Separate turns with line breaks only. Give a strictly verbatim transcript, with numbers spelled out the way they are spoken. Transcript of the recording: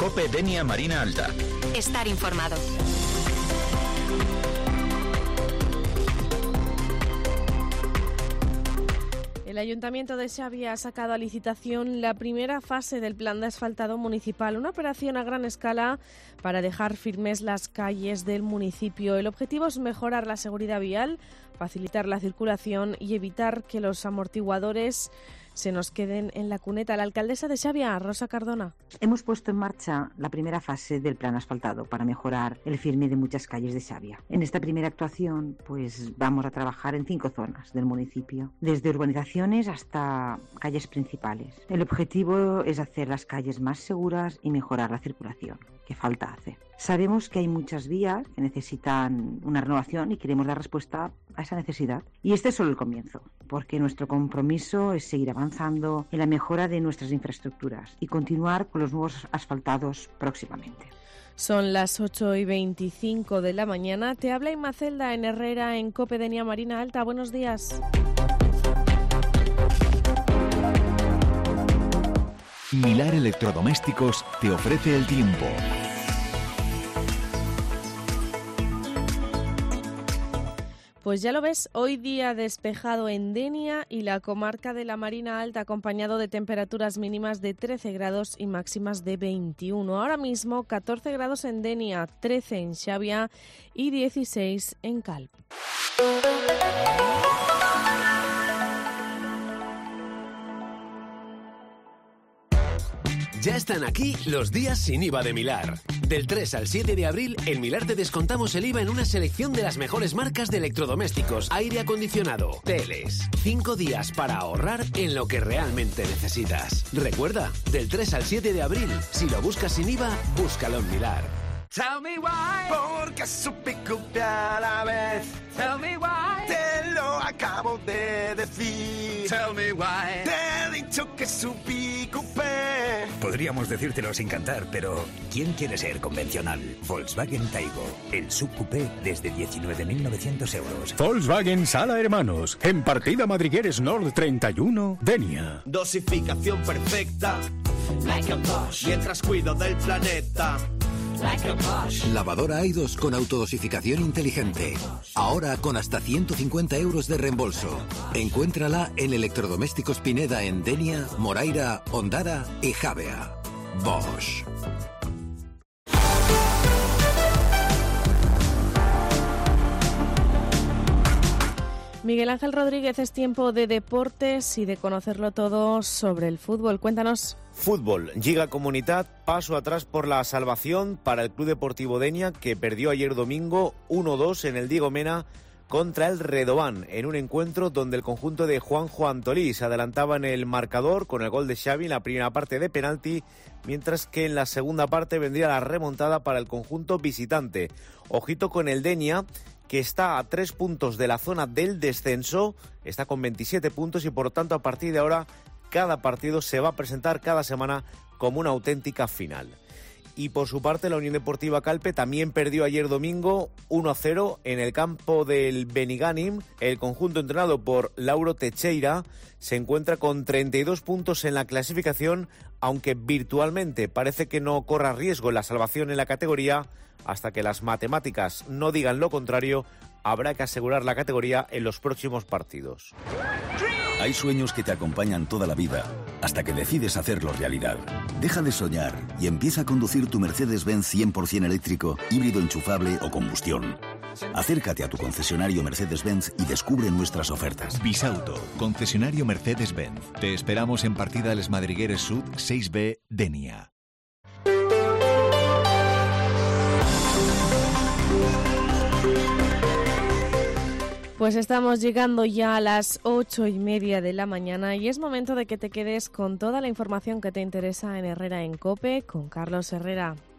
COPE Denia Marina Alta.
Estar informado.
El Ayuntamiento de Xàbia ha sacado a licitación la primera fase del plan de asfaltado municipal, una operación a gran escala para dejar firmes las calles del municipio. El objetivo es mejorar la seguridad vial, facilitar la circulación y evitar que los amortiguadores se nos queden en la cuneta. La alcaldesa de Xàbia, Rosa Cardona.
Hemos puesto en marcha la primera fase del plan asfaltado para mejorar el firme de muchas calles de Xàbia. En esta primera actuación, pues vamos a trabajar en cinco zonas del municipio, desde urbanizaciones hasta calles principales. El objetivo es hacer las calles más seguras y mejorar la circulación, que falta hace. Sabemos que hay muchas vías que necesitan una renovación y queremos dar respuesta a esa necesidad. Y este es solo el comienzo, porque nuestro compromiso es seguir avanzando en la mejora de nuestras infraestructuras y continuar con los nuevos asfaltados próximamente.
Son las ocho y veinticinco de la mañana. Te habla Inmacelda en Herrera, en COPE Denia Marina Alta. Buenos días.
Milar Electrodomésticos te ofrece el tiempo.
Pues ya lo ves, hoy día despejado en Denia y la comarca de la Marina Alta, acompañado de temperaturas mínimas de trece grados y máximas de veintiuno. Ahora mismo catorce grados en Denia, trece en Xàbia y dieciséis en Calp.
Ya están aquí los días sin I V A de Milar. Del tres al siete de abril, en Milar te descontamos el I V A en una selección de las mejores marcas de electrodomésticos, aire acondicionado, teles. Cinco días para ahorrar en lo que realmente necesitas. Recuerda, del tres al siete de abril, si lo buscas sin I V A, búscalo en Milar.
Tell me why, porque supe copiar a la vez. Tell me why, te lo acabo de decir. Tell me why, te he dicho que supí coupé.
Podríamos decírtelo sin cantar, pero ¿quién quiere ser convencional? Volkswagen Taigo, el subcoupé desde diecinueve mil novecientos euros.
Volkswagen Sala Hermanos, en partida Madrigueres Nord treinta y uno, Denia.
Dosificación perfecta, like a Bosch, mientras cuido del planeta. Like a Bosch.
Lavadora Aidos con autodosificación inteligente. Ahora con hasta ciento cincuenta euros de reembolso. Encuéntrala en Electrodomésticos Pineda en Denia, Moraira, Ondara y Javea. Bosch.
Miguel Ángel Rodríguez, es tiempo de deportes y de conocerlo todo sobre el fútbol. Cuéntanos.
Fútbol, Lliga Comunitat, paso atrás por la salvación para el Club Deportivo Denia, que perdió ayer domingo uno dos en el Diego Mena contra el Redován, en un encuentro donde el conjunto de Juanjo Antolí se adelantaba en el marcador con el gol de Xavi en la primera parte de penalti, mientras que en la segunda parte vendría la remontada para el conjunto visitante. Ojito con el Denia, que está a tres puntos de la zona del descenso, está con veintisiete puntos y por lo tanto a partir de ahora cada partido se va a presentar cada semana como una auténtica final. Y por su parte la Unión Deportiva Calpe también perdió ayer domingo uno a cero en el campo del Benigànim. El conjunto entrenado por Lauro Teixeira se encuentra con treinta y dos puntos en la clasificación, aunque virtualmente parece que no corra riesgo la salvación en la categoría. Hasta que las matemáticas no digan lo contrario, habrá que asegurar la categoría en los próximos partidos.
Hay sueños que te acompañan toda la vida, hasta que decides hacerlos realidad. Deja de soñar y empieza a conducir tu Mercedes-Benz cien por ciento eléctrico, híbrido enchufable o combustión. Acércate a tu concesionario Mercedes-Benz y descubre nuestras ofertas.
Bisauto, concesionario Mercedes-Benz. Te esperamos en partida Les Madrigueres Sud seis B, Denia.
Pues estamos llegando ya a las ocho y media de la mañana y es momento de que te quedes con toda la información que te interesa en Herrera en COPE con Carlos Herrera.